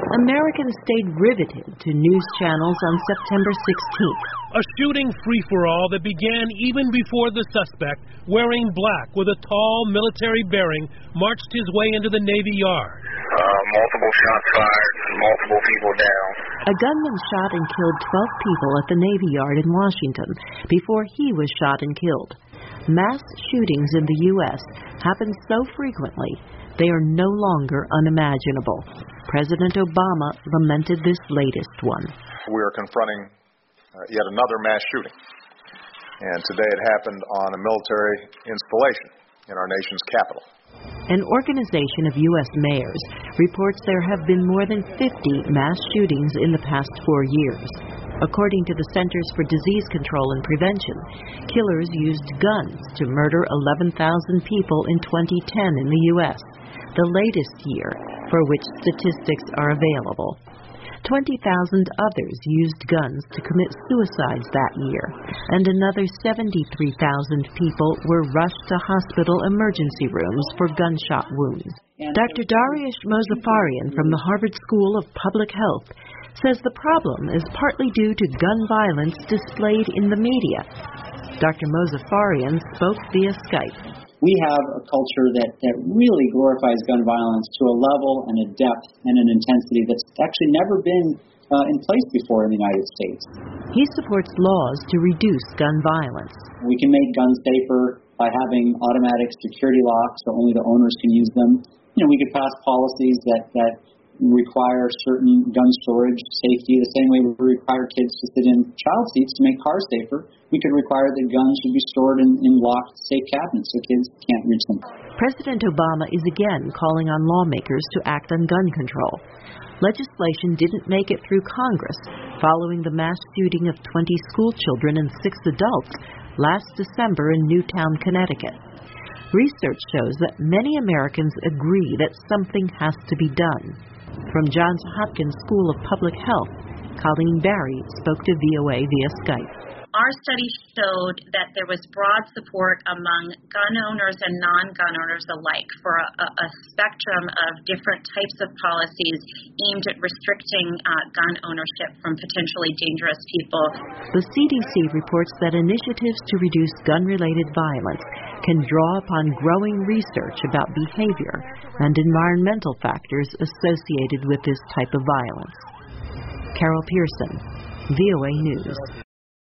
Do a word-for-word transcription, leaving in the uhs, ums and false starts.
Americans stayed riveted to news channels on September sixteenth. A shooting free-for-all that began even before the suspect, wearing black with a tall military bearing, marched his way into the Navy Yard. Uh, multiple shots fired, multiple people down. A gunman shot and killed twelve people at the Navy Yard in Washington before he was shot and killed. Mass shootings in the U S happen so frequently, they are no longer unimaginable. President Obama lamented this latest one. We are confronting uh, yet another mass shooting. And today it happened on a military installation in our nation's capital. An organization of U S mayors reports there have been more than fifty mass shootings in the past four years. According to the Centers for Disease Control and Prevention, killers used guns to murder eleven thousand people in twenty ten in the U S, the latest year for which statistics are available. twenty thousand others used guns to commit suicides that year, and another seventy-three thousand people were rushed to hospital emergency rooms for gunshot wounds. Doctor Dariush Mozaffarian from the Harvard School of Public Health says the problem is partly due to gun violence displayed in the media. Doctor Mozaffarian spoke via Skype. We have a culture that, that really glorifies gun violence to a level and a depth and an intensity that's actually never been uh, in place before in the United States. He supports laws to reduce gun violence. We can make guns safer by having automatic security locks so only the owners can use them. You know, we could pass policies that, that require certain gun storage safety the same way we require kids to sit in child seats to make cars safer. We could require that guns should be stored in, in locked, safe cabinets so kids can't reach them. President Obama is again calling on lawmakers to act on gun control. Legislation didn't make it through Congress following the mass shooting of twenty school children and six adults last December in Newtown, Connecticut. Research shows that many Americans agree that something has to be done. From Johns Hopkins School of Public Health, Colleen Barry spoke to V O A via Skype. Our study showed that there was broad support among gun owners and non-gun owners alike for a, a spectrum of different types of policies aimed at restricting uh, gun ownership from potentially dangerous people. The C D C reports that initiatives to reduce gun-related violence can draw upon growing research about behavior and environmental factors associated with this type of violence. Carol Pearson, V O A News.